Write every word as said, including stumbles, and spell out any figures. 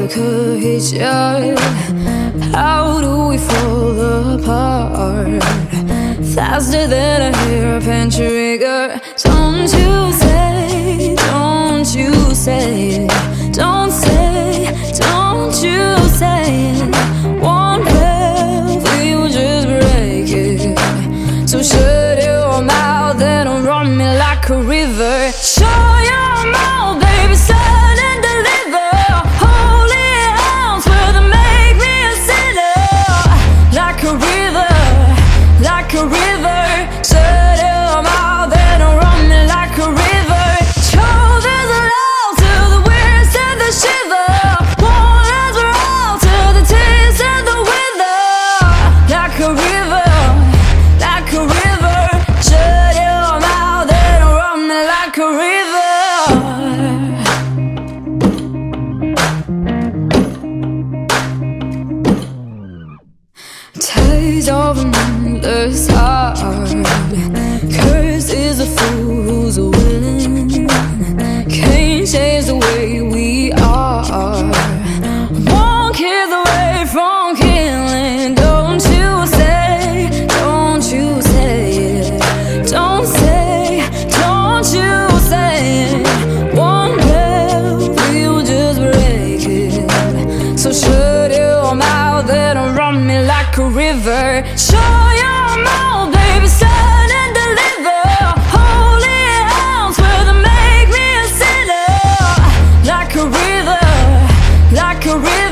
like a hitcher. How do we fall apart? Faster than a hairpin trigger. Don't you say, don't you say it. Don't say, don't you say it. One breath, we will just break it. So shut your mouth and run me like a river. Shut your mouth, baby, son, and deliver. Holy hands will make me a sinner. Like a river, like a river. Shut your mouth and run me like a river. Shoulders aloud to the winds and the shiver. One hands roll to the tears and the wither. Like a river, like a river. Shut your mouth and run me like a river. Taste of an endless heart. Cursed is the fool who's willing. Can't change the way we are. Won't keep away from killing. Don't you say, don't you say it. Don't say, don't you say it. One breath, we'll just break it. So shut your mouth and run me like a river. Shut your mouth, baby, son, and deliver. Holy hands will make me a sinner. Like a river, like a river.